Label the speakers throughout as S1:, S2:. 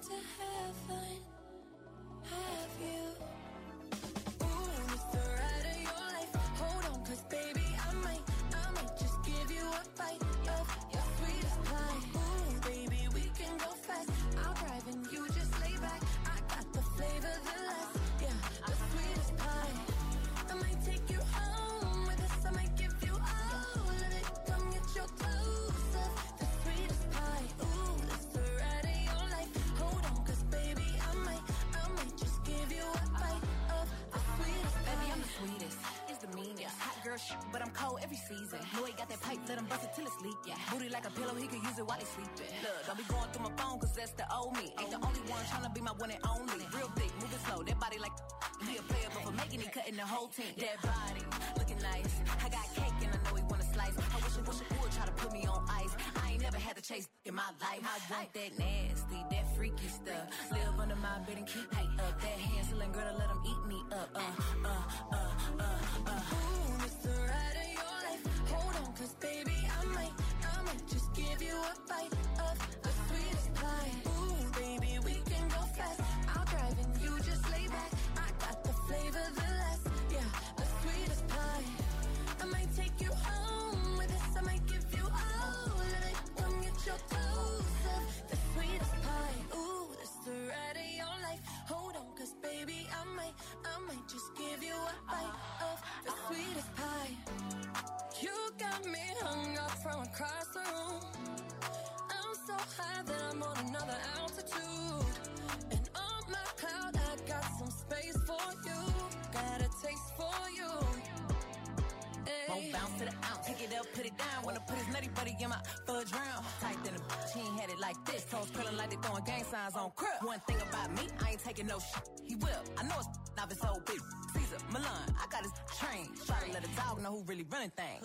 S1: to heaven, have you? Ooh, it's the ride of your life. Hold on, 'cause baby, I might just give you a bite of your sweetest pie. Ooh, baby, we can go fast. I'll drive and you just lay back. I got the flavor, the last, yeah, the sweetest pie. I might take you home with us. I might give you all of it. Come get your clothes off. The sweetest pie. Ooh, it's the ride of your life. Hold on, 'cause baby, I might just give you a bite of the sweetest pie.
S2: Baby, I'm the sweetest. It's the meanest. Hot girl shit, but I'm cold every season. Know he got that pipe, let him bust it till it's leak. Yeah. Booty like a pillow, he could use it while he's sleeping. Look, don't be going through my phone, 'cause that's the old me. Ain't the only one tryna be my one and only. Real thick, moving slow, that body like he a player, but for making it, cutting the whole team. That body, looking nice. I got cake and I know he wanna slice. I wish it would try to put me on ice. I ain't never had to chase in my life. I want that nasty, that freaky stuff. Live under my bed and keep me up. That Hansel girl to let him eat me up.
S1: Ooh, it's the ride of your life. Hold on, 'cause baby, I might just give you a bite of the sweetest pie. Ooh, baby, we can go fast. I'll drive and you just lay back. I got the flavor, the last, yeah, the sweetest pie. I might take you home with us. I might give you all of it. Come get your clothes off. The sweetest pie. Ooh, it's the ride of your life. Hold on, 'cause baby, I might just give you a bite of the sweetest pie. You got me hung up from across the room. I'm so high that I'm on another altitude. And on my cloud, I got some space for you. Got a taste for you.
S2: Won't bounce to the ounce. Pick it up, put it down. Wanna put his nutty buddy in my fudge round. Tight than a bitch, he ain't had it like this. Toes curling like they throwing gang signs on crib. One thing about me, I ain't taking no shit. He will. I know it's off his old bitch. Caesar, Milan, I got his train. Try to let a dog know who really running things.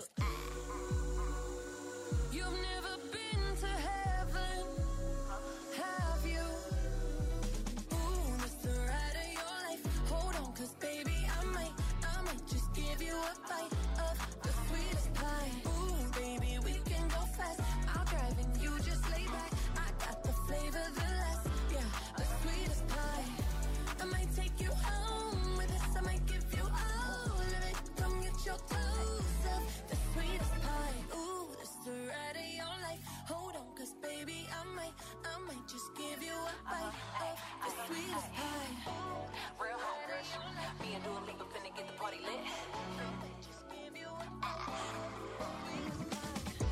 S1: You've never been to heaven, have you? Ooh, it's the ride of your life. Hold on, 'cause baby, I might just give you a bite of the sweetest pie. Ooh, baby, we can go fast. I'll drive and you just lay back. I got the flavor, the last, yeah, the sweetest pie. I might take you home with us. I might give you all of it. Come get your clothes off. The sweetest pie. Ooh, it's the ride of your life. Hold on, 'cause baby, I might just give you a bite of the sweetest pie.
S2: Real hungry. Me and Dua Lipa finna get the party lit.
S1: Just give you a bite of the sweetest pie.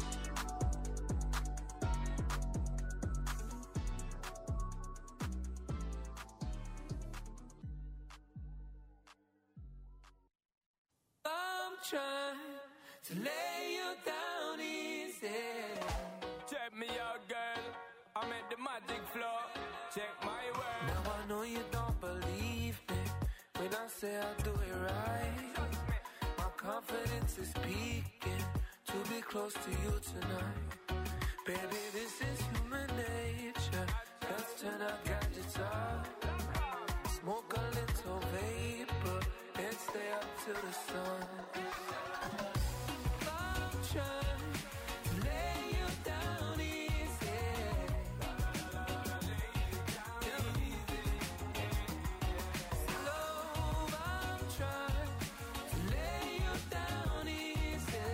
S3: I'm trying to lay you down easy.
S4: Check me out, girl. I'm at the magic floor. Check my word.
S3: Now I know you don't believe me when I say I do it right. My confidence is peaking to be close to you tonight. Baby, this is human nature. Let's turn our gadgets off. Smoke a little vapor and stay up till the sun. I'm trying to lay you down easy. Slow, I'm trying to lay you down easy.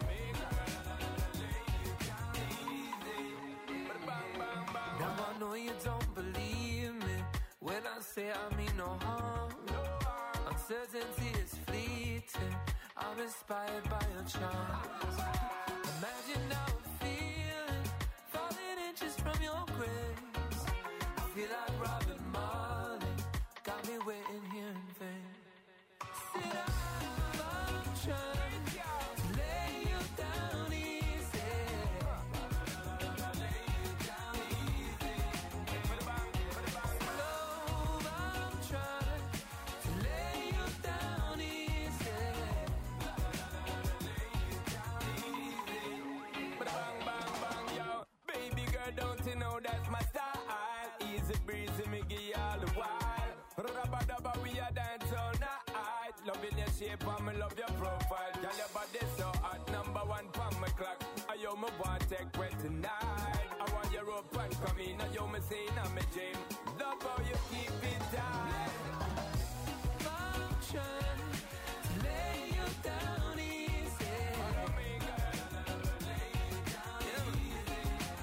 S3: Now I know you don't believe me when I say I mean no harm. Uncertainty is fleeting. I'm inspired by your charms. Imagine how I'm feeling, falling inches from your grace. I feel like Robin Marley, got me waiting here in vain. Sit down, I'm trying to lay you down easy. Slow, I'm trying to lay you down easy.
S4: Bang, bang, bang, yo. Baby girl, don't you know that's my style? Easy breezy, me give you all the while. Rubba-dubba, we a dance all night. Loving your shape and me love your profile. Girl, your body so hot, number one pon my clock. I yo me want take wet tonight. I want your rope and come in, I yo me say in my dream. love how you keep it tight. I'm trying to lay you down easy. Follow me, girl, lay you down easy.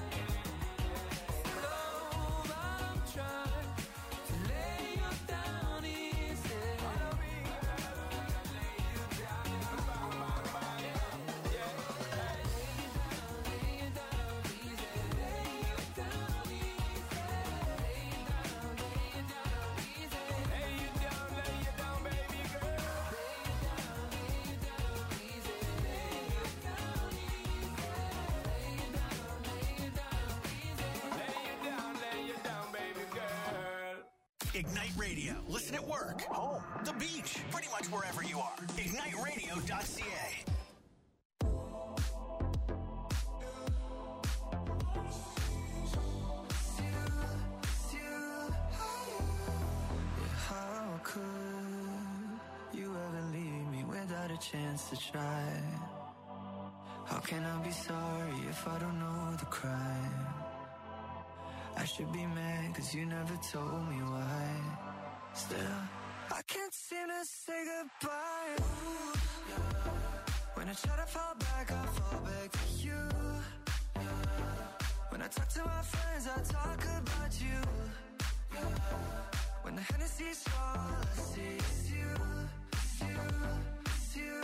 S4: Love, I'm trying to lay you down easy. Follow me, girl, lay you down. Bang, bang, bang, yeah. Lay you down easy. Lay you down easy. Lay you down easy. Lay you down, baby girl. Lay you down easy. Lay you down easy. Lay you down, baby girl.
S5: Ignite Radio. Listen at work, home, the beach, pretty much wherever you are. IgniteRadio.ca.
S3: How could you ever leave me without a chance to try? How can I be sorry if I don't know the crime? I should be mad cause you never told me why. Still, I can't seem to say goodbye. Ooh, yeah. When I try to fall back, I fall back to you. Yeah. When I talk to my friends, I talk about you. Yeah. When the Hennessy's all I see is you, it's you, it's you.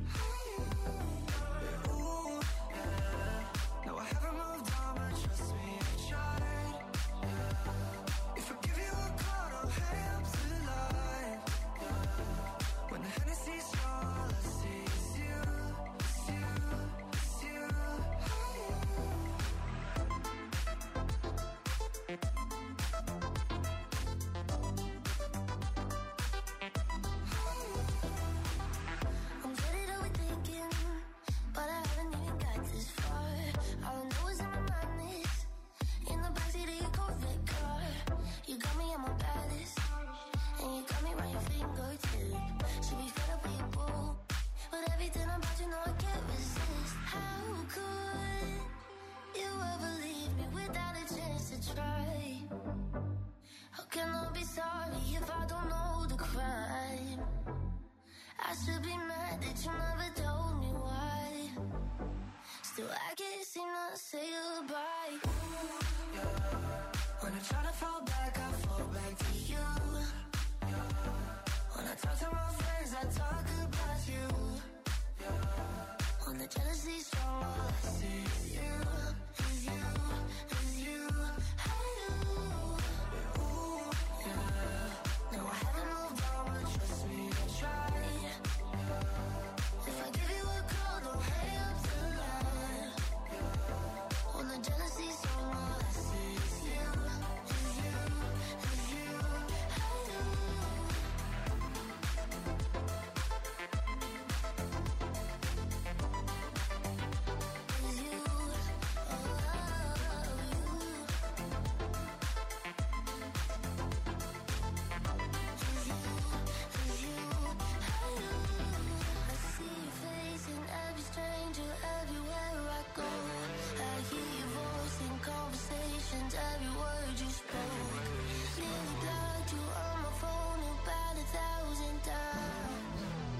S3: Yeah, ooh, yeah. No, I haven't moved on, but trust me, I tried. Yeah. If I give you a call, don't hang up the line. Yeah. When the Hennessy's all I see is you, it's you, it's you.
S1: I'm getting overthinking, but I haven't even got this far. All I know is in my mind is in the backseat of your Corvette car. You got me at my baddest, and you got me right your fingertip. Should be fed up with your boo, but everything about you know I can't resist. How could you ever leave me without a chance to try? How can I be sorry if I don't know the crime? I should be mad that you never told me why. Still, I can't seem to say goodbye. Ooh, yeah. When I try to fall back, I fall back to you. Yeah. When I talk to my friends, I talk about you. Yeah. When the jealousy's strong, all I see is you, is you, is you. I do. Ooh, yeah. No, I haven't moved on, but trust me, I tried. If I give you a call, don't hang up the line. When the jealousy's strong, all I see is you, is you, is you. I do. Is you, I see your face in every stranger, everywhere I go. I hear your voice in conversations, every word you spoke. Nearly blocked you on my phone about 1,000 times.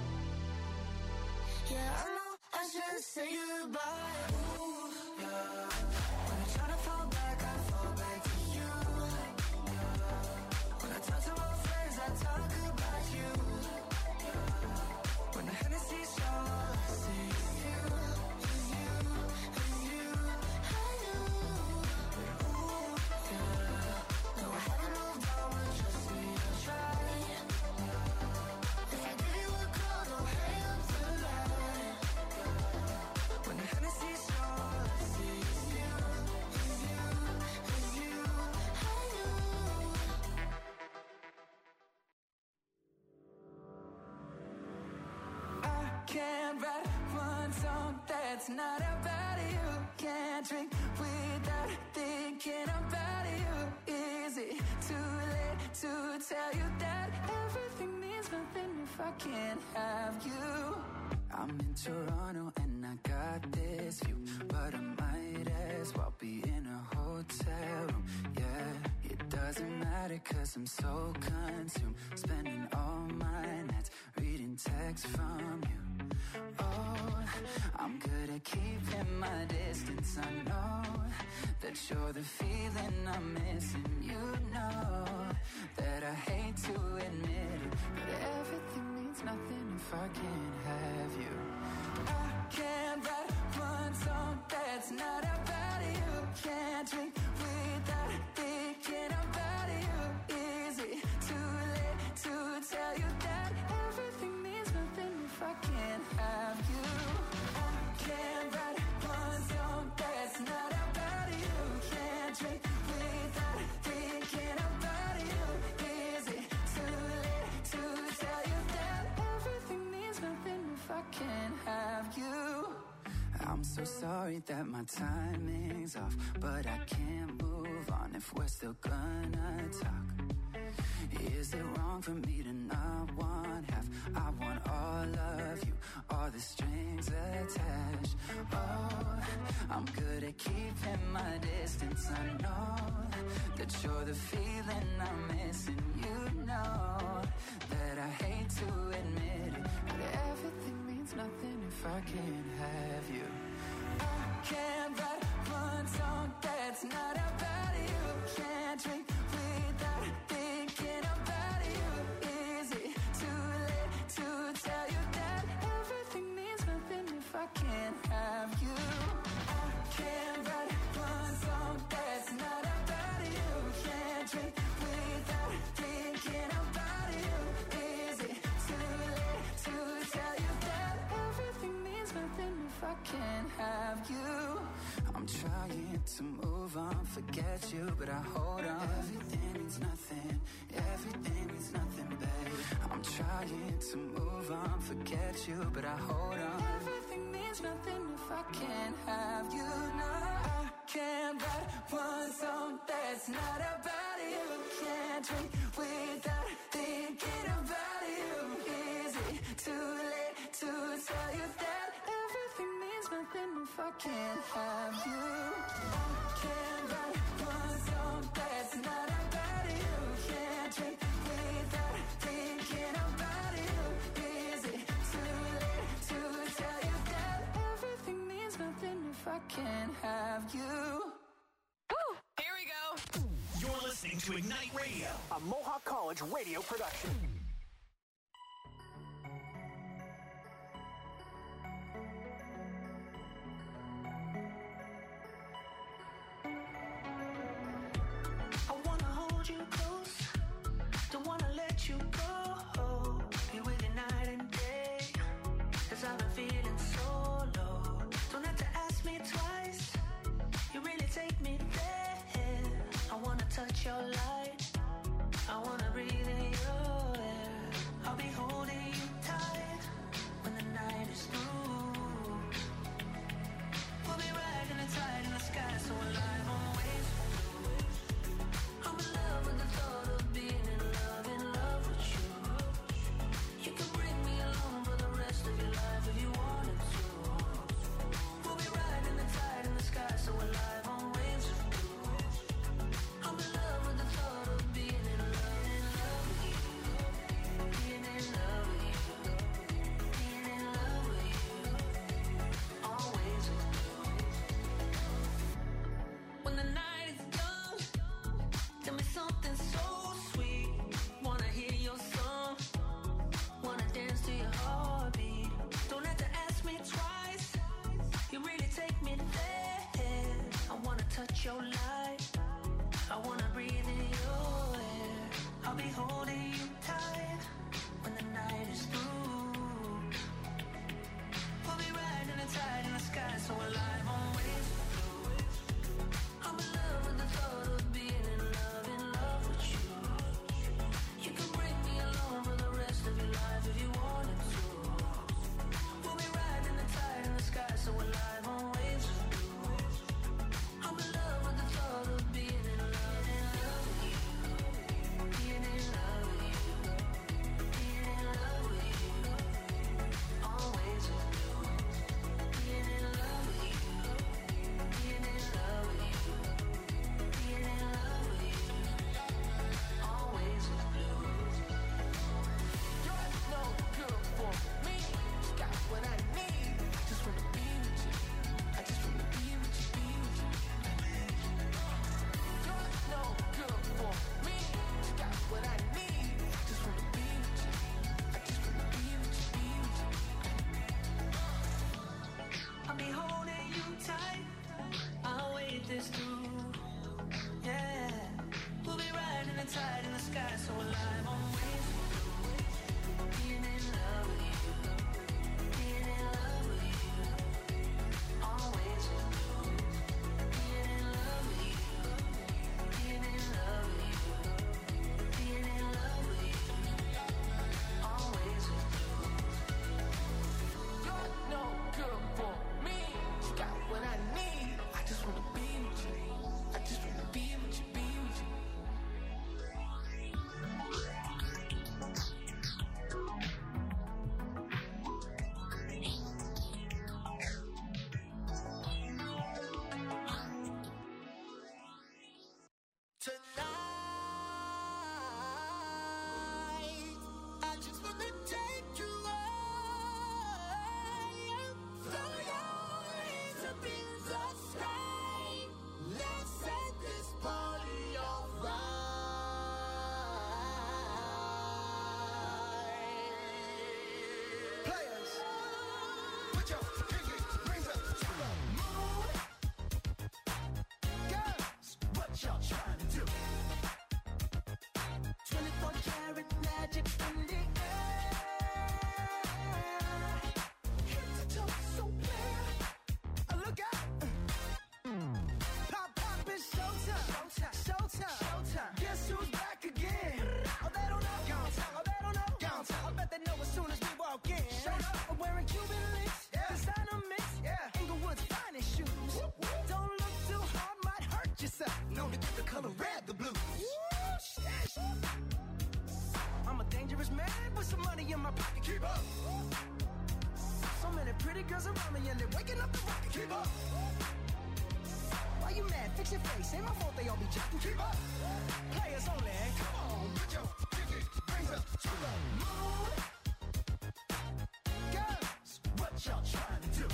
S1: Yeah, I know I shouldn't say goodbye. Ooh, yeah. When I try to fall back, I fall back to you. Yeah. When I talk to my friends, I talk about you. When the Hennessy's all I see is you, is you, is you. I do. Ooh, yeah. No, I haven't moved on, but trust me, I tried. If I give you a call, don't hang up the line. When the Hennessy's all I see is you, is you, is you. I do.
S3: I can't write one song that's not about you. Can't drink without thinking about you. Is it too late to tell you that everything means nothing if I can't have you? I'm in Toronto and I got this view, but I might as well be in a hotel room. Yeah, it doesn't matter
S6: it cause I'm so consumed, spending all my nights reading texts from you. Oh, I'm good at keeping my distance. I know that you're the feeling I'm missing. You know that I hate to admit it, but everything means nothing if I can't have you. I can't write one song that's not about you. Can't drink without thinking about you. Is it too late to tell you that everything means nothing if I can't have you? I can't write one song that's not about you. Can't drink without thinking about you. Is it too late to tell you that everything means nothing if I can't have you? I'm so sorry that my timing's off, but I can't move on if we're still gonna talk. Is it wrong for me to not want half? I want all of you, all the strings attached. Oh, I'm good at keeping my distance. I know that you're the feeling I'm missing. You know that I hate to admit it, but everything means nothing if I can't have you. I can't write one song that's not about you. Can't drink without thinking about you. Is it too late to tell you that everything means nothing if I can't have you? I can't write one song that's not about you. Can't drink without thinking about you. Is it too late to tell you that everything means nothing if I can't have you? I'm trying to move on, forget you, but I hold on. Everything means nothing, everything means nothing, babe. I'm trying to move on, forget you, but I hold on. Everything means nothing if I can't have you. No, I can't write one song that's not about you. Can't drink without thinking about you. Is it too late to tell you that everything means nothing if I can't have you? I can't write one song that's not about you. Can't drink without thinking about you. Is it too late to tell you that everything means nothing if I can't have you?
S2: Here we go.
S5: You're listening to Ignite Radio,
S7: a Mohawk College radio production.
S8: I wanna hold you close, don't wanna let you go. Be with you night and day, 'cause I've been feeling so low. Don't have to ask me twice, you really take me there. I wanna touch your light, I wanna breathe in your air. I'll be holding you tight when the night is through. We'll be riding the tide in the sky, so alive on waves. I'm in love with the thought of being in love with you. You can bring me along for the rest of your life if you wanted to. We'll be riding the tide in the sky, so alive on waves. I'm in love with the thought of being in love with you. Being in love with you. Being in love with you. Always with you. When the night is young, tell me something so sweet. Wanna hear your song, wanna dance to your heartbeat. Don't have to ask me twice, you really take me there. I wanna touch your light, I wanna breathe in your air. I'll be holding you tight when the night is through. We'll be riding the tide in the sky, so alive on waves. I'm in love with the thought of being in love with you. You can bring me along for the rest of your life if you wanted to. We'll be riding the tide in the sky, so alive on waves. I'm in love with the thought of being in love with you. Being in love with you. Being in love with you. Always with you. Being in love with you.
S9: keep up. So many pretty girls around me and they're waking up the rocket. Keep up. Why you mad? Fix your face. Ain't my fault they all be jacking. Keep up. Players only. Come on, put your pinky rings up to the moon. Girls, what y'all trying to do?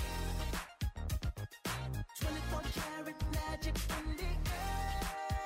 S9: 24 karat magic in the air.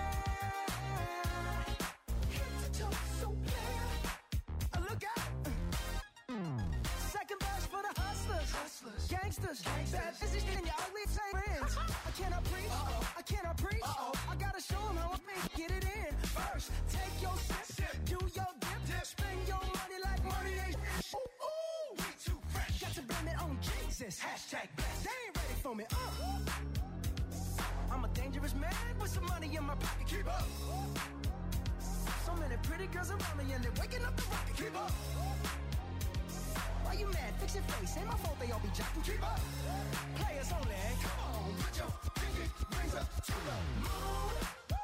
S9: Head to toe, so clear. Look out. Second verse for the hustlers. Gangsters. Bad business in your ugly friends. I cannot preach. I cannot preach. I gotta show them how I make. Get it in. First, take your sip. Do your dip. Spend your money like money ain't. Ooh, we too fresh. Got to blame it on Jesus. Hashtag best. They ain't ready for me. I'm a dangerous man with some money in my pocket. Keep up. So many pretty girls around me and they're waking up the rocket. Keep up. Why you mad? Fix your face. Ain't my fault they all be jacking. Keep up. Players only. Come on, put your pinky rings up to the moon.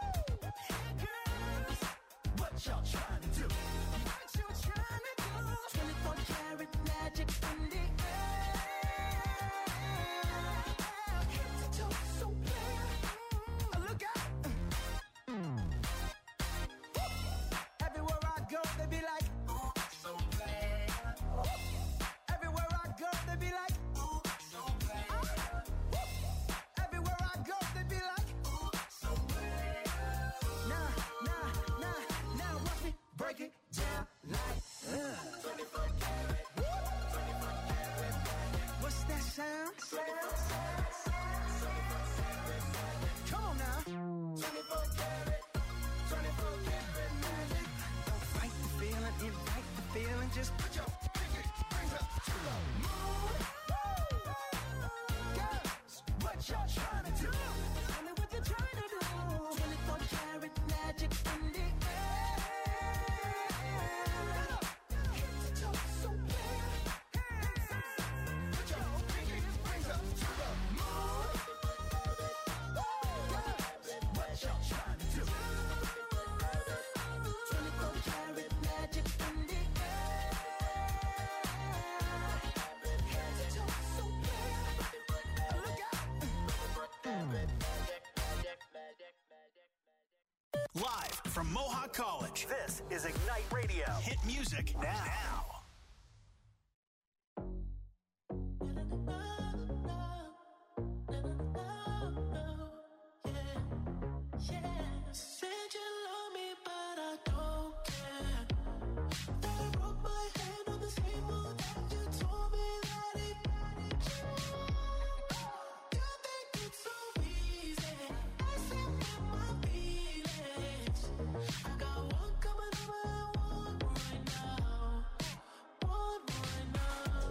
S9: Girls, what y'all trying to do? What you trying to do? 24 karat magic in the air. Head to toe, so clear. Look out. Everywhere I go, they be like, ooh, so bad. Everywhere I go, they be like, ooh, so bad. Everywhere I go, they be like, ooh, so bad. Now, watch me break it down like 24 karat. 24 karat. What's that sound? Come on now. 24 karat. 24 karat magic. Don't fight the feeling, invite the feeling. Just put your pinky rings up to the moon. Girls, what y'all trying to do? Tell me what you're trying to do. 24 karat magic in the air. Head to toe, so clear. Put your pinky rings up to the moon. Girls, what y'all trying to do? 24 karat magic in the air. Head to toe, so clear. Look out.
S5: Live from Mohawk College, this is Ignite Radio. Hit music now.
S8: Said you love me, but I don't care. That I broke my hand on the same moon that you told me that it. You think it's so easy? I said with my feelings. I got one coming over and one right now. One right now.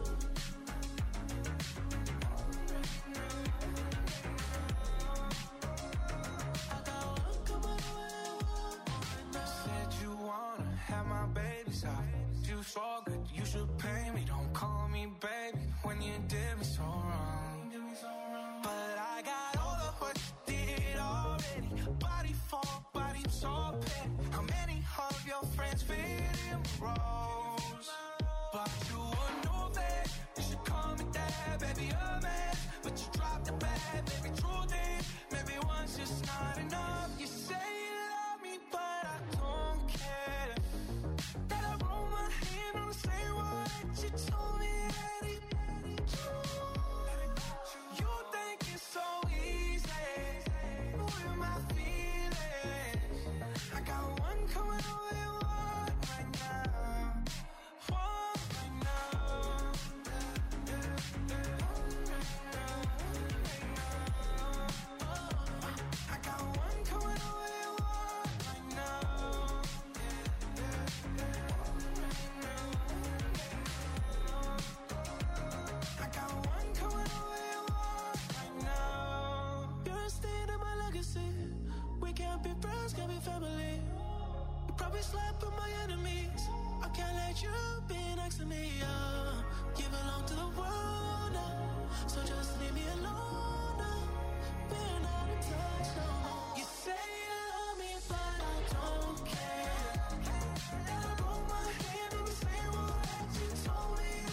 S8: I got one coming over and one right now.
S3: Said you wanna have my babies out. You so good, you should pay me. Don't call me baby when you did me so wrong. But I got all of what you did already. Body for body, so petty. How many of your friends fit in roles? But you would know that you should call me dad, baby, a man. But you dropped the bad, baby, true thing. Maybe one's just not enough. You say you love me, but I don't care. That I roll my hand on the same wall that you told me that it. You think it's so easy with my feelings. I got one coming over and one right now. One right now. I got one coming over and one right now. I got one coming over and one right now.
S8: You're a stain in my legacy. We can't be friends, can't be family. You probably slept with my enemies. I can't let you be next to me. You belong to the world now, so just leave me alone now. We're not in touch no more. You say you love me, but I don't care. And I broke my hand on the same wall that you told me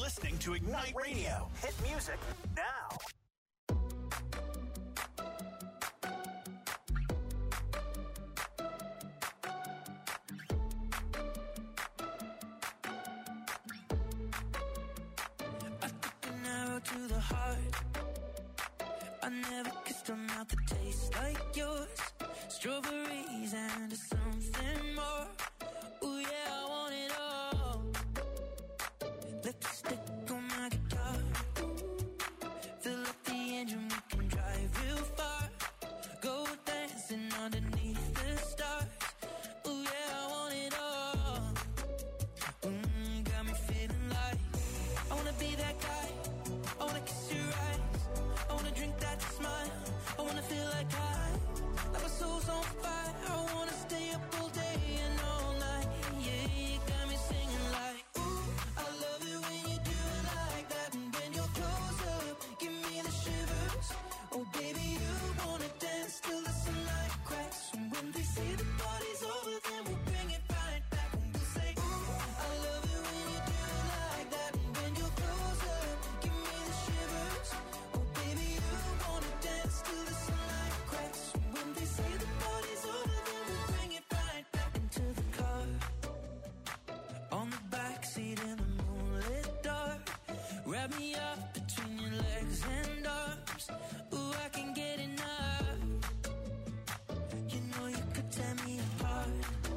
S5: listening to Ignite Radio.
S7: Hit music now.
S8: To the heart, I never kissed a mouth that tastes like yours. Strawberries and something more. Ooh yeah, I want it all. Lipstick on my guitar. Fill up the engine, we can drive real far. Go dancing underneath the stars. Ooh yeah, I want it all. Got me feeling like I wanna be that guy. I wanna kiss your eyes. I wanna drink that smile. I wanna feel like like my soul's on fire. I wanna stay up all day and all night. Yeah, you got me singing like, ooh, I love it when you do it like that. And when you're close up, give me the shivers. Oh, baby, you wanna dance till the sunlight cracks. And when they say the party's over, then we'll bring it right back. And we'll say, ooh, I love it when you do it like that. And when you're close up, give me the shivers. Oh, baby, you wanna dance till the sunlight cracks. And when they say the party's over, then we'll bring it right back into the car. On the backseat in the moonlit dark. Wrap me up between your legs and arms. Ooh, I can get enough. You know you could tear me apart.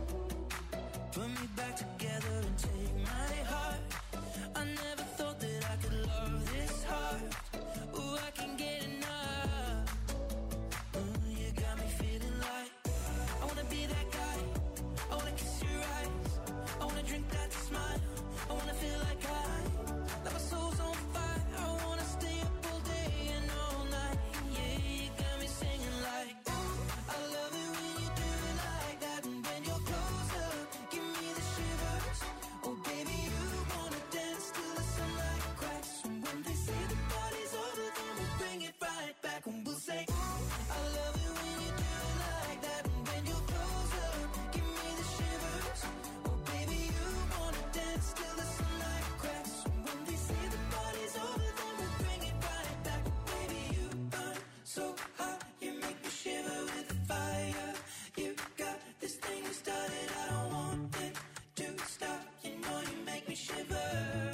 S8: Put me back together and take my heart. I never thought that I could love this hard. Ooh, I can get enough. You got me feeling like I wanna be that guy. I wanna kiss your eyes. I wanna drink that smile. I wanna feel like like my soul's on fire. I wanna stay up all day and all night. Yeah, you got me singing like, ooh, I love it when you do it like that. And when you're close up, give me the shivers. Oh, baby, you wanna dance till the sunlight cracks. And when they say the party's over, then we'll bring it right back. And we'll say, ooh, I love it when you do it like that. And when you're close up, give me the shivers. Oh, baby, you wanna dance till the sunlight cracks. And when they say the party's over, then we'll bring it right back. Baby, you burn so hot, you make me shiver with the fire. You got this thing you started, I don't want it to stop. You know you make me shiver.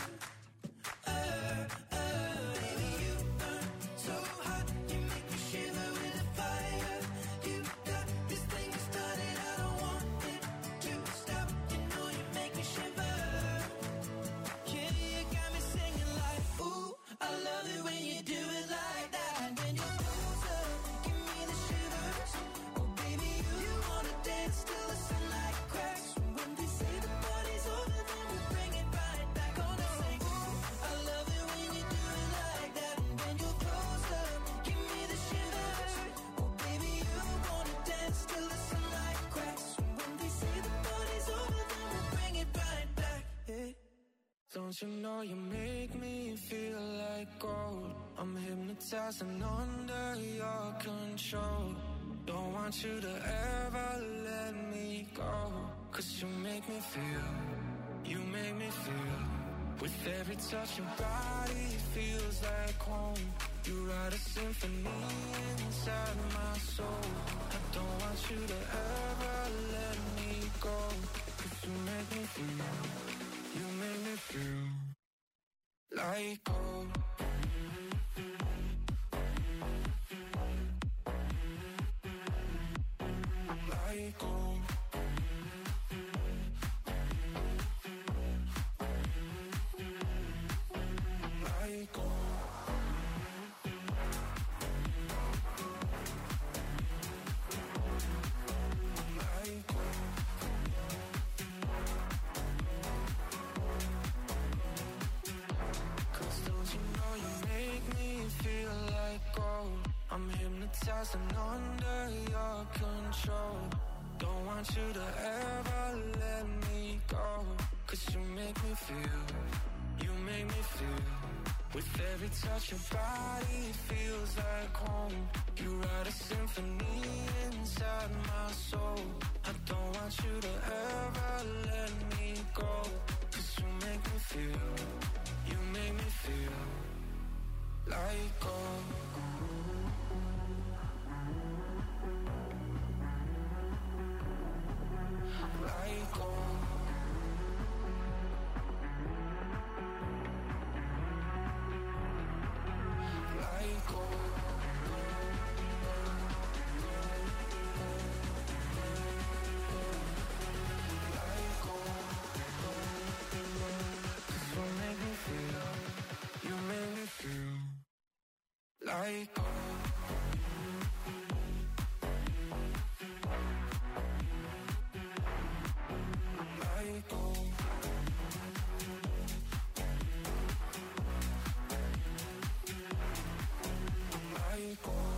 S8: Baby, you burn so hot, you make me shiver with the fire. You got this thing you started, I don't want it to stop. You know you make me shiver. Yeah, you got me singing like, ooh, I love it when you do it like that. And when you're close up, give me the shivers. Oh, baby, you wanna dance till the sunlight cracks. And when they say the party's over, then we'll bring it right back. Gonna say, ooh, I love it when you do it like that. And when you're close up, give me the shivers. Oh, baby, you wanna dance till the sunlight cracks. And when they say the party's over, then we'll bring it right back. Yeah. Don't you know you make me feel like gold? I'm hypnotized and under your control. Don't want you to ever let me go. 'Cause you make me feel, you make me feel. With every touch your body feels like home. You write a symphony inside my soul. I don't want you to ever let me go. 'Cause you make me feel, you make me feel like gold. Like gold. Like gold. Like gold. I'm hypnotized and under your control. Don't want you to ever let me go. 'Cause you make me feel, you make me feel. With every touch your body feels like home. You write a symphony inside my soul. I don't want you to ever let me go. 'Cause you make me feel, you make
S3: Like gold. Like gold. Like gold.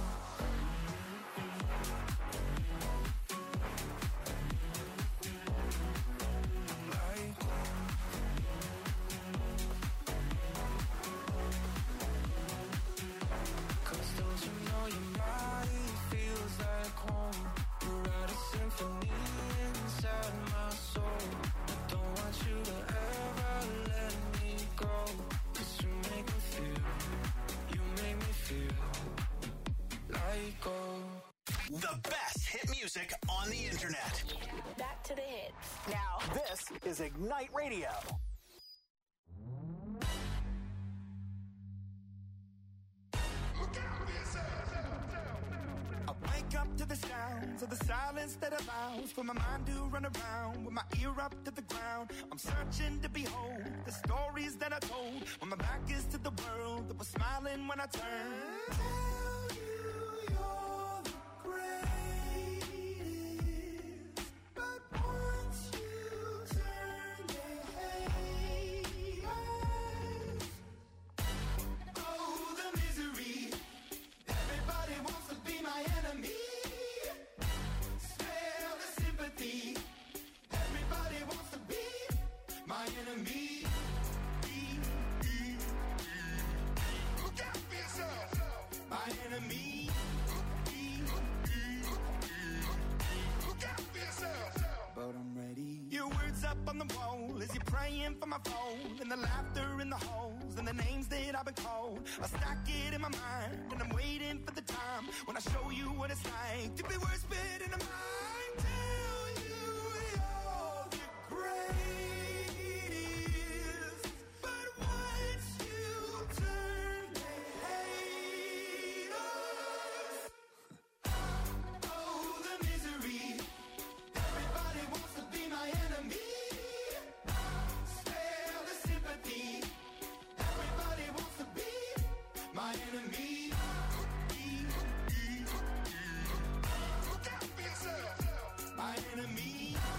S5: The best hit music on the internet.
S1: Back to the hits.
S5: Now, this is Ignite Radio.
S9: I wake up to the sounds of the silence that allows for my mind to run around with my ear up to the ground. I'm searching to behold the stories that I told when my back is to the world that was smiling when I turned. Tell you you're the greatest, but once you turn, they hate us. Oh, the misery. Everybody wants to be my enemy. Smell the sympathy. Everybody wants to be my enemy. Look out for yourself. My enemy. Look out for yourself. But I'm ready. Your words up on the wall as you're praying for my phone, and the laughter in the halls and the names that I've been called. I stack it in my mind and I'm waiting for the time when I show you what it's like to be worse fit in a mind. Tell you you're the greatest, but once you turn, they hate us. Oh, the misery. Everybody wants to be my enemy. Spare the sympathy. Everybody wants to be my enemy. Look out for yourself. My enemy.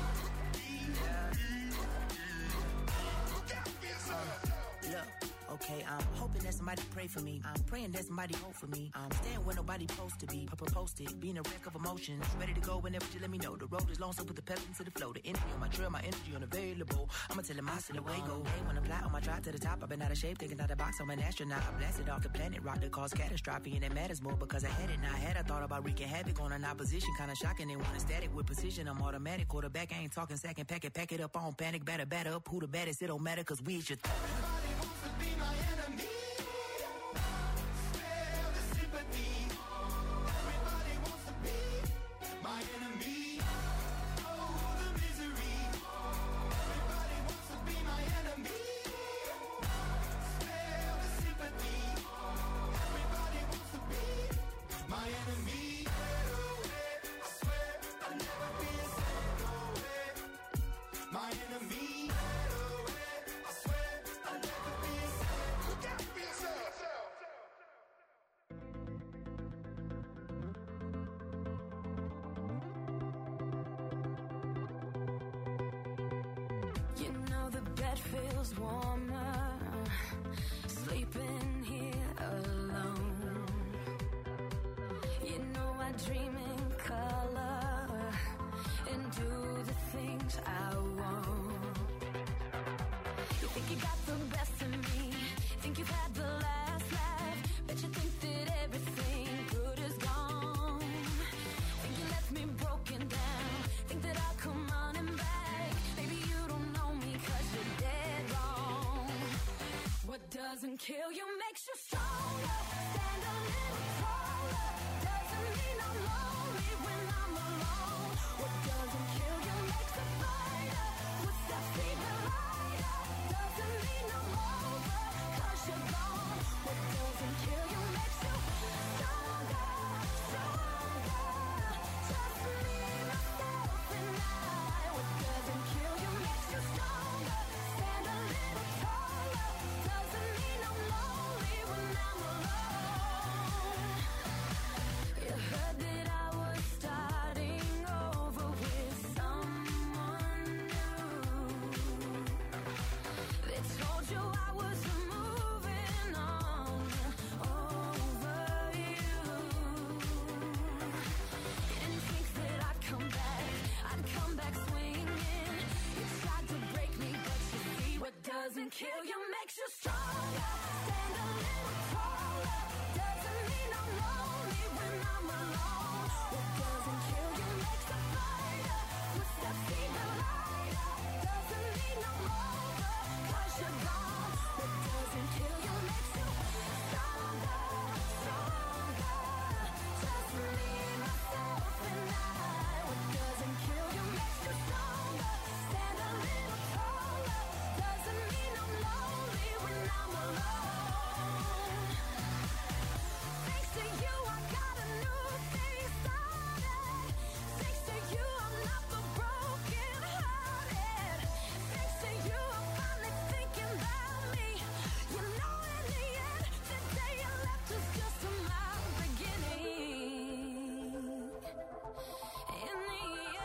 S9: Look out for yourself.
S2: Look, okay, I'm hoping that somebody pray for me. I'm praying that somebody hope for me. I'm staying where nobody supposed to be. Posted, being a wreck of emotions. Ready to go whenever you let me know. The road is long, so put the pedal into the flow. The energy on my trail, my energy unavailable. I'ma tell him I see the way go. Hey, when I fly on my drive to the top, I've been out of shape, thinking out the box. I'm an astronaut. I blasted off the planet, rock that caused catastrophe, and it matters more because I had it. Now I had I thought about wreaking havoc on an opposition, kinda shocking. They want a static with precision. I'm automatic, quarterback. I ain't talking second, pack it up on panic, batter up. Who the baddest? It don't matter, cause we is your
S9: Everybody wants to be my enemy. Spare the sympathy. Everybody wants to be my enemy. Oh, the misery. Everybody wants to be my enemy. Spare the sympathy. Everybody wants to be my enemy. I swear I'll never be a second away. My enemy. I swear I'll never be a second. Look out for yourself.
S1: You know the bed feels warmer sleeping here alone. You know I dream in color and do the things I want. You think you got the best of me, think you've had the last laugh, but you think that everything good is gone. Think you left me broken down, think that I'll come running back. Maybe you don't know me 'cause you're dead wrong. What doesn't kill you makes you stronger. Stand a little taller. Doesn't mean I'm lonely when I'm alone. What doesn't kill you makes a fighter. Footsteps even lighter. Doesn't mean I'm over 'cause you're gone. What doesn't kill you makes you stronger, stronger. Just me, myself, and I. What doesn't kill you makes you stronger. Stand a little taller. Doesn't mean I'm lonely when I'm alone. doesn't kill you makes you stronger. Stand a little taller. Doesn't mean I'm lonely when I'm alone. What doesn't kill you makes a fighter. Footsteps even lighter. Doesn't mean I'm over, 'cause you're gone. What doesn't kill you makes you stronger, stronger. Just me, myself, and I. What doesn't kill you makes you stronger. Stand a little taller. Doesn't mean I'm lonely when I'm alone. Thanks to you, I got a new thing started. Thanks to you, I'm not the broken hearted. Thanks to you, I'm finally thinking about me. You know, in the end, the day you left was just my beginning. In the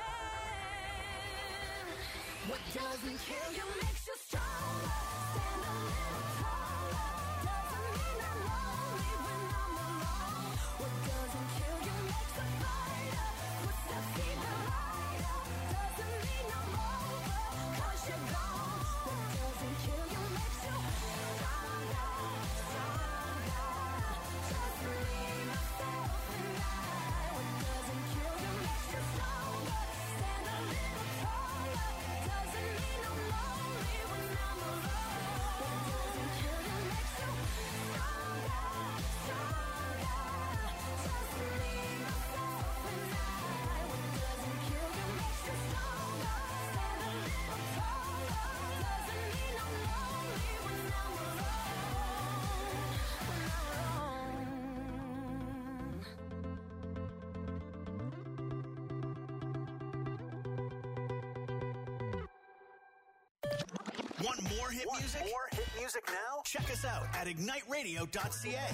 S1: end, what doesn't kill you makes you stronger. Stand a little taller. Doesn't mean I'm lonely when I'm alone. What doesn't kill you makes a fighter. Footsteps even lighter. Doesn't mean I'm over, 'cause you're gone. What doesn't kill you makes you stronger, stronger. Just me, myself, and I. What doesn't kill you makes you stronger. Stand a little taller. Doesn't mean I'm lonely when I'm alone. What doesn't kill you makes you stronger, stronger. Just me, myself, and I. What doesn't kill you makes you stronger. Stand a little taller. Doesn't mean I'm lonely when I'm alone. When I'm
S5: Want more hit music?
S7: More hit music now?
S5: Check us out at igniteradio.ca.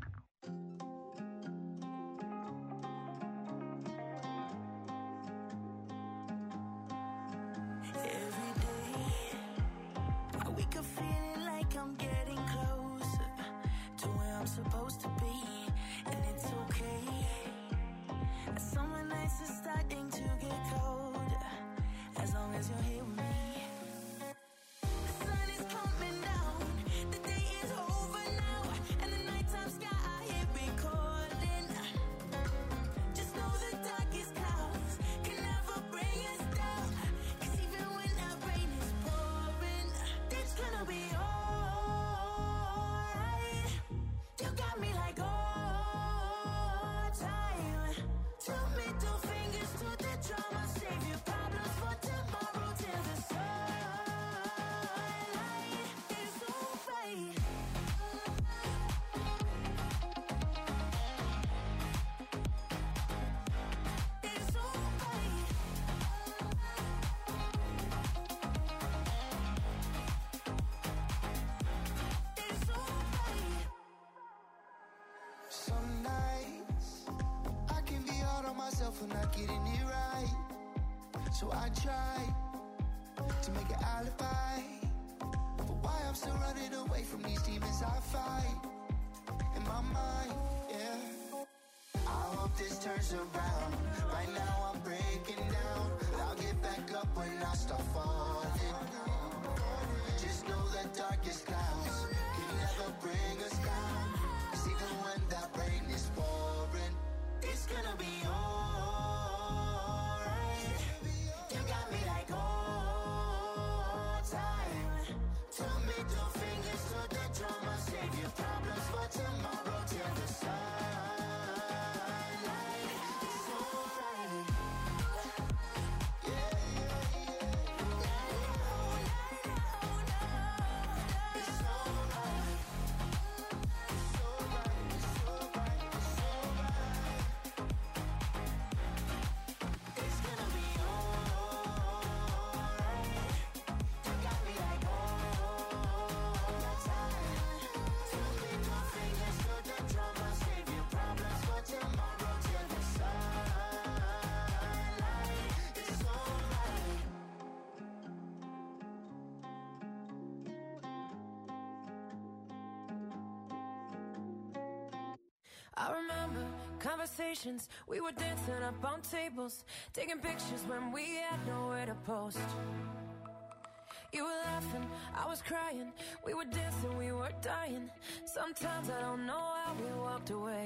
S8: Every day, I wake up feeling like I'm getting closer to where I'm supposed to be, and it's okay. Summer nights are starting to get colder, as long as you're here with me. The sun is coming down, the day is over now, and the nighttime sky here recording. Just know the darkest clouds can never bring us down, 'cause even when that rain is pouring, it's gonna be alright. You got me like all time. Two middle fingers to the drama, save your problems for tomorrow till the sunlight is alright. It's alright. It's alright.
S9: Some nights I can be hard on myself for not getting it right. So I try to make an alibi for why I'm still running away from these demons I fight in my mind. Yeah, I hope this turns around. Right now I'm breaking down, but I'll get back up when I start falling. Just know the darkest clouds can never bring us down, 'cause even when that rain is pouring, it's gonna be alright. You got me like all time. Two middle fingers to the drama, save your problems for tomorrow till the sunlight is alright. Yeah, yeah, yeah. It's alright. It's alright. It's alright. It's alright. It's gonna be alright. You got me like all time. Two middle fingers to the drama, save your problems for tomorrow till the sunlight is alright.
S1: I remember conversations, we were dancing up on tables, taking pictures when we had nowhere to post. You were laughing, I was crying. We were dancing, we were dying. Sometimes I don't know how we walked away.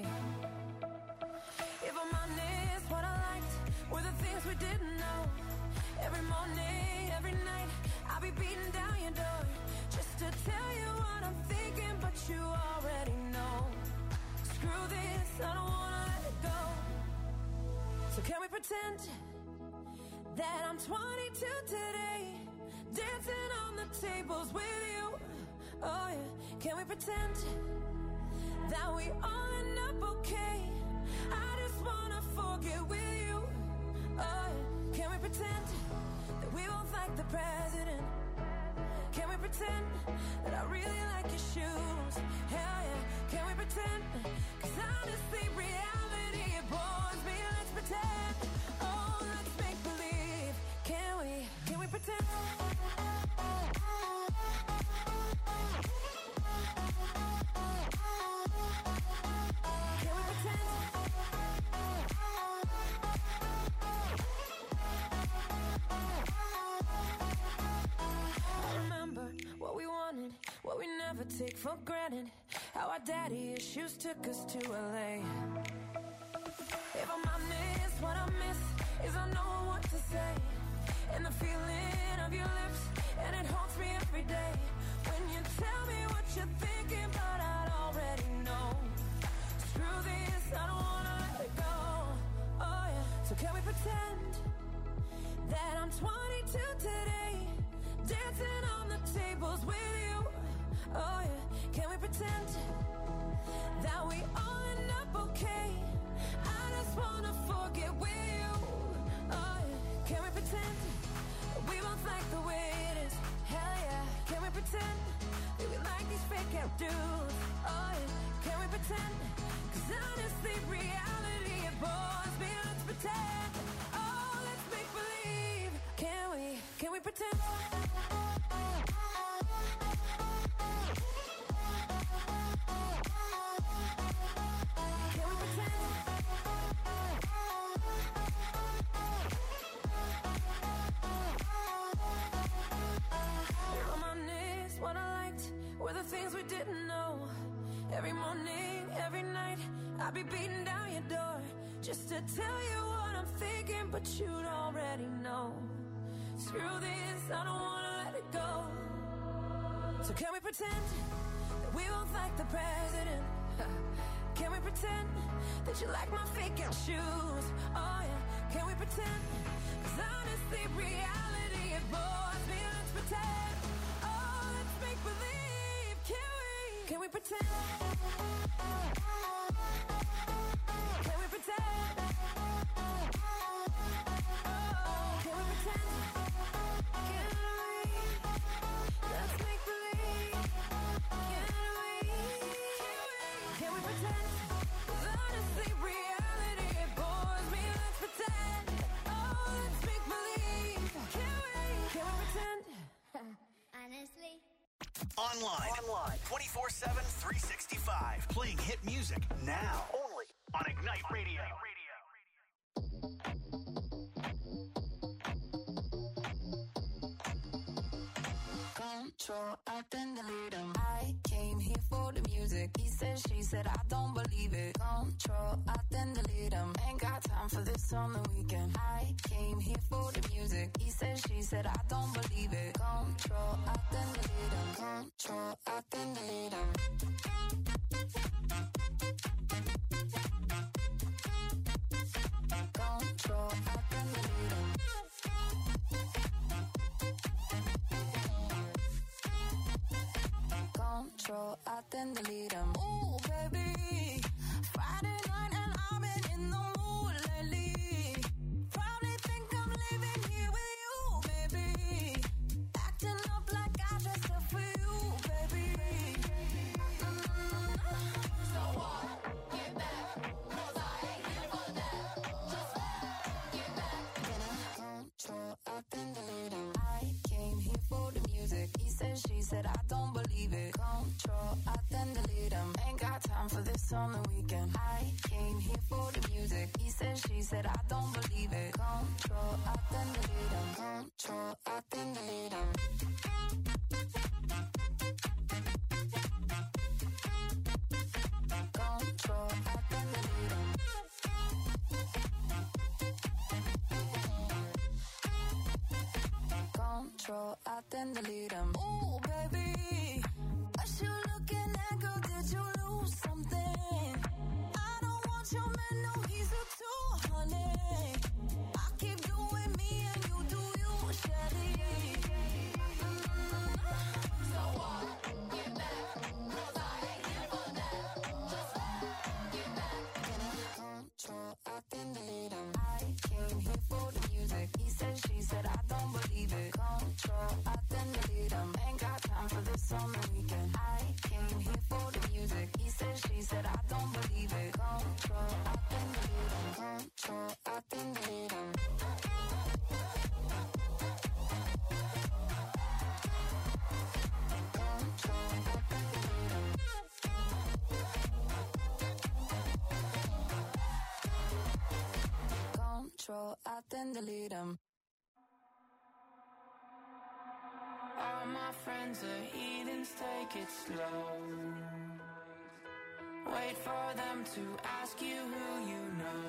S1: If I'm honest, what I liked were the things we didn't know. Every morning, every night, I'll be beating down your door just to tell you what I'm thinking, but you already know. Screw this, I don't wanna let it go. So can we pretend that I'm 22 today, dancing on the tables with you? Oh yeah, can we pretend that we all end up okay? I just wanna forget with you. Oh yeah, can we pretend that we both like the president? Can we pretend that I really like your shoes? Hell yeah, can we pretend? 'Cause honestly, reality, it bores me. Let's pretend. Oh, let's make believe. Can we pretend? What we never take for granted. How our daddy issues took us to LA. If I'm honest, what I miss is I know what to say. And the feeling of your lips, and it haunts me every day. When you tell me what you're thinking, but I'd already know. Screw this, I don't wanna let it go. Oh yeah, so can we pretend that I'm 22 today, dancing on the tables with you? Oh yeah, can we pretend that we all end up okay? I just wanna forget with you. Oh yeah, can we pretend that we both like the way it is? Hell yeah, can we pretend that we like these fake out dudes? Oh yeah, can we pretend? 'Cause honestly, reality, it bores me. Let's pretend. Oh, let's make believe. Can we pretend? Were the things we didn't know. Every morning, every night, I'll be beating down your door just to tell you what I'm thinking, but you'd already know. Screw this, I don't wanna let it go. So can we pretend that we both like the president? Can we pretend that you like my fake out shoes? Oh yeah, can we pretend? 'Cause honestly, reality, it bores me. Let's pretend. Oh, let's make believe. Can we pretend? Can we pretend? Oh, can we pretend? Can we? Let's make believe. Can we pretend? 'Cause honestly, reality, it bores me. Let's pretend. Oh, let's make believe. Can we pretend?
S5: Honestly. Online 24/7, 365. Playing hit music now. Only on Ignite Radio.
S6: Control, I then delete him. I came here for the music. He said, she said, I don't believe it. Control, I then delete him. Ain't got time for this on the weekend. I came here for the music. He said, she said, I don't believe it. Control, I then delete him. Control, I then delete him. Control, I then delete him. Control, I then delete him. Ooh, baby, Friday night and I've been in the mood lately. Probably think I'm living here with you, baby. Acting up like I dressed up for you, baby. So what? Get back, 'cause I ain't here for that. Just get back. Control, I then delete him. I came here for the music. He said, she said, I don't believe it. Control, I then delete him. Ain't got time for this on the weekend. I came here for the music. He said, she said, I don't believe it. Control, I then delete him. Control, I then delete him.
S1: control, I then delete them. Ooh, baby, what you looking at, girl? Did you lose something? I don't want your man, no, he's a 200. I keep doing me and you do you, Shelly. So what? Get back, 'cause I ain't here for that. Just get back. Control, I then delete them. I came here for the music. He said, she said, I don't believe it. Control, I then delete them. Ain't got time for this on the weekend. I came here for the music. He said, she said, I don't believe it. Control, I then delete them. Control, I then delete them. Control, I then delete them.
S3: All my friends are heathens, take it slow. Wait for them to ask you who you know.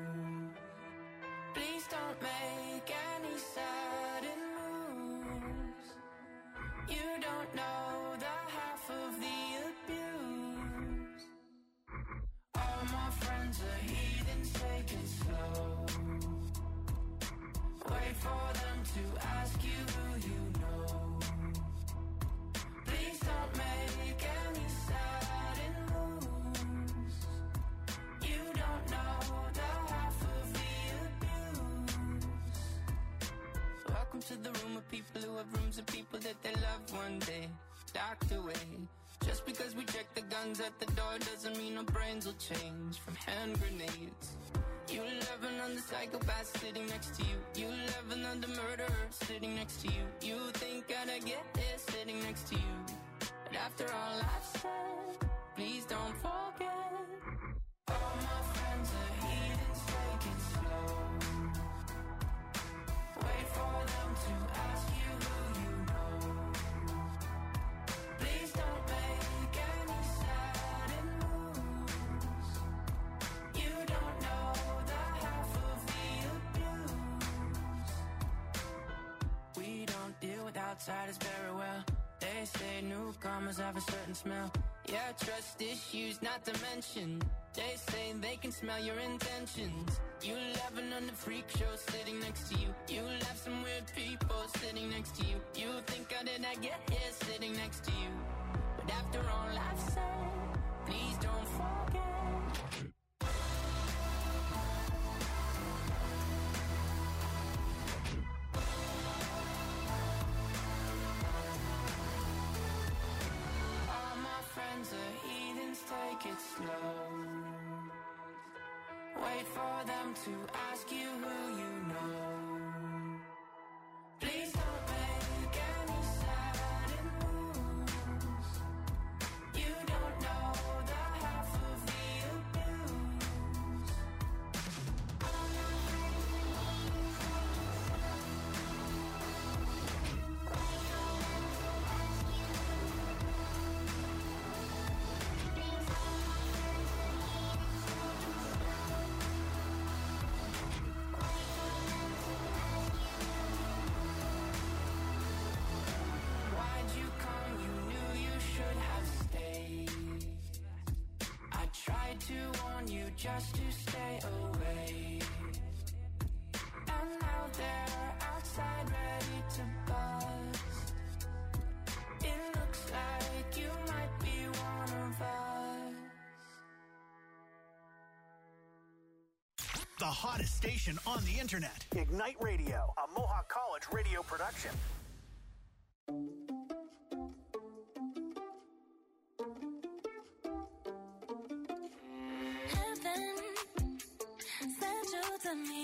S3: Please don't make any sudden moves. You don't know the half of the abuse. All my friends are heathens, take it slow. Wait for them to ask you who you know. Please don't make any sudden moves. You don't know the half of the abuse. Welcome to the room of people who have rooms of people that they love one day docked away. Just because we check the guns at the door doesn't mean our brains will change from hand grenades. You loving on the psychopath sitting next to you. You loving on the murderer sitting next to you. You think I'd get it sitting next to you. But after all I've said, please don't forget. All my friends are heathens, take it slow. Wait for them to ask you who you know. Please don't make any sudden moves. You don't know the half of the abuse. We don't deal with outsiders very well. They say newcomers have a certain smell. Yeah, trust issues not to mention. They say they can smell your intentions. You laughing on the freak show sitting next to you. You laugh some weird people sitting next to you. You think how did I get here sitting next to you? But after all I've said, please don't forget. All my friends are heathens, take it slow. Wait for them to ask you who you know. Please don't make any sudden moves. You don't know the half of the abuse. Why'd you come? You knew you should have stayed. I tried to warn you just to stay away. And now they're outside ready to bust. It looks like you might be one of us.
S5: The hottest station on the internet.
S7: Ignite Radio, a Mohawk College radio production.
S1: Heaven sent you to me.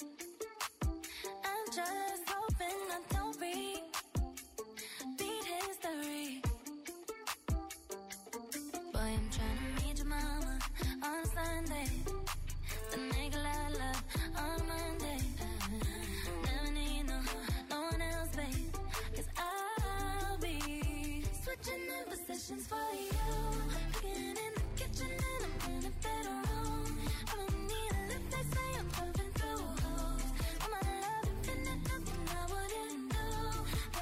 S1: I'm just hoping I don't repeat history. Boy, I'm trying to meet your mama on Sunday. To make a lot of love on Monday. Never need no one else, babe. 'Cause I'll be switching in positions for you. Cooking in the kitchen and I'm in a better room. I don't need a lift, they say I'm pumping through holes. All my love infinite, nothing I wouldn't do.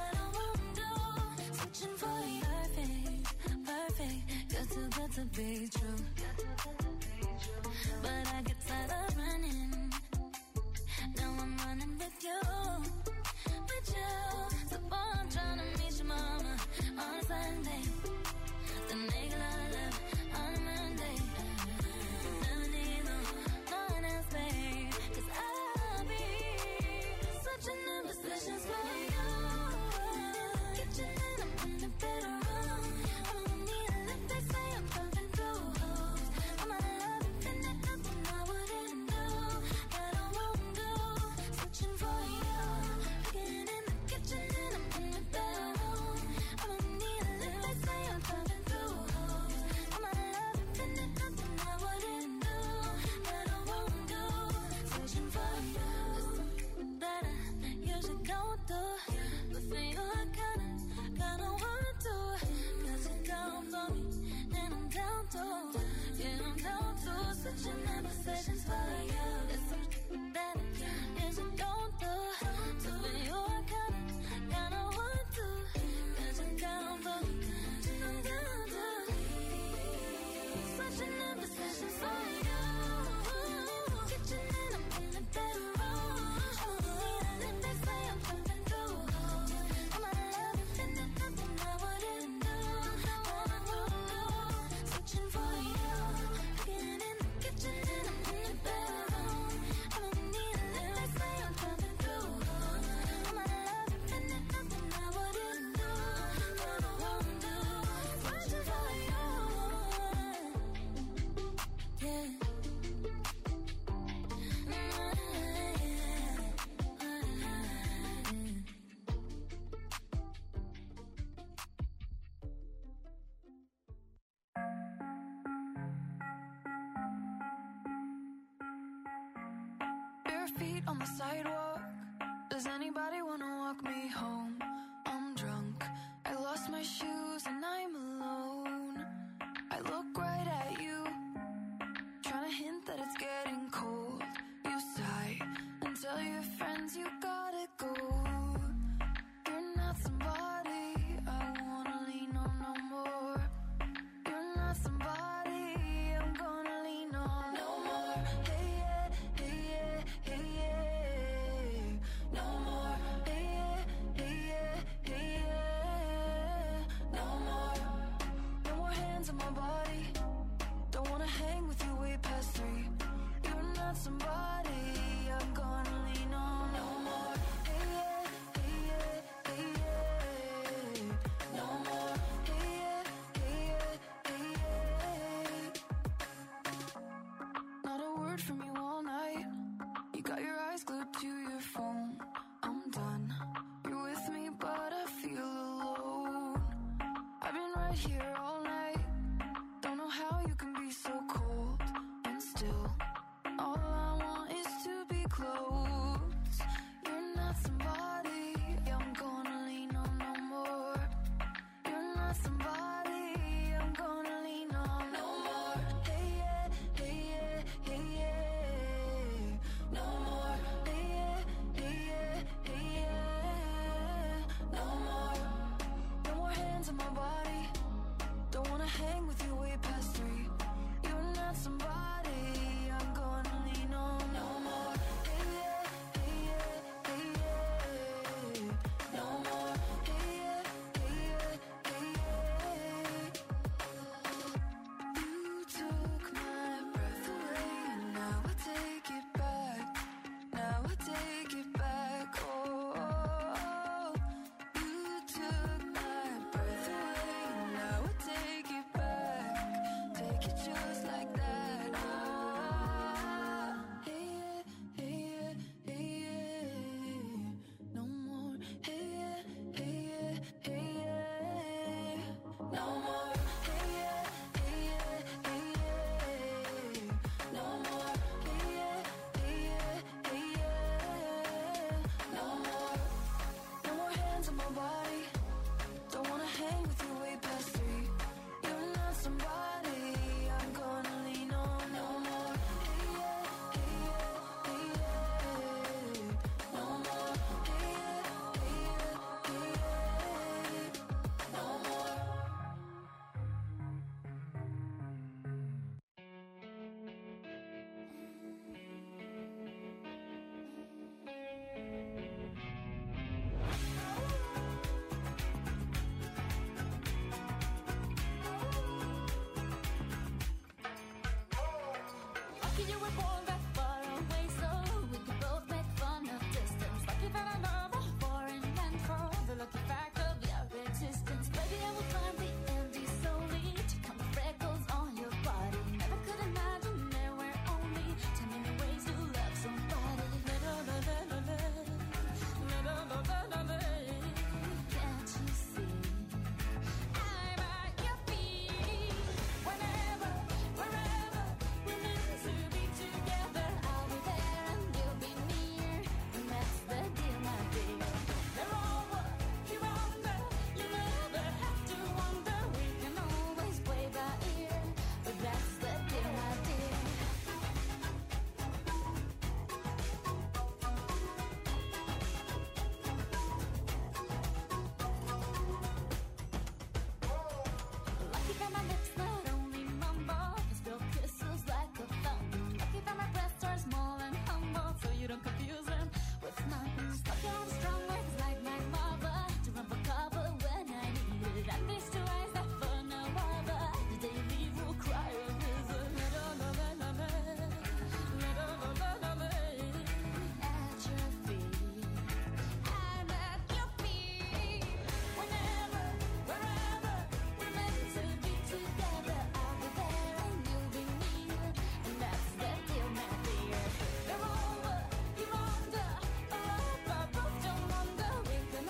S1: feet on the sidewalk. Does anybody wanna walk me home? I'm drunk, I lost my shoes and I'm alone. I look right at you, trying to hint that it's getting cold. You sigh and tell your friends you gotta go. You're not somebody I wanna lean on no more. You're not somebody I'm gonna lean on no more. Hey yeah, hey yeah, hey yeah. No more. Hey yeah, hey yeah, hey yeah. No more. No more hands on my body. Don't wanna hang with you way past 3. You're not somebody I'm gonna lean on no more. Hey yeah, hey yeah, hey yeah. No more. Hey yeah, hey yeah, hey yeah. Not a word from you all night. You got your eyes glued to your phone. I'm done. You're with me, but I feel alone. I've been right here all night. Don't know how you can be so cold and still. All I want is to be close. You're not somebody I'm gonna lean on no more. You're not somebody I'm gonna lean on no more. Hey yeah, hey yeah, hey yeah. No more. Hey yeah, hey yeah, hey yeah. No more. No more hands on my body. Don't wanna hang with you way past 3. You're not somebody I'm gonna lean on no more. Hey yeah, hey yeah, hey yeah. No more. Hey yeah, hey yeah, hey yeah. You took my breath away and now I take it back. Now I take it back. Oh, you took my breath away and now I take it back. Take it just like that. Ah, hey yeah, hey yeah, hey yeah. No more. Hey yeah, hey yeah, hey yeah. No more. Hey yeah, hey yeah, hey yeah. No more. Hey yeah, hey yeah, hey yeah. No more. No more hands on my body. Don't wanna hang with you way past 3. You're not somebody I'm gonna lean on no more. Hey yeah, hey yeah, hey yeah. No more. Hey yeah, hey yeah, hey yeah. No more.
S2: Lucky you were born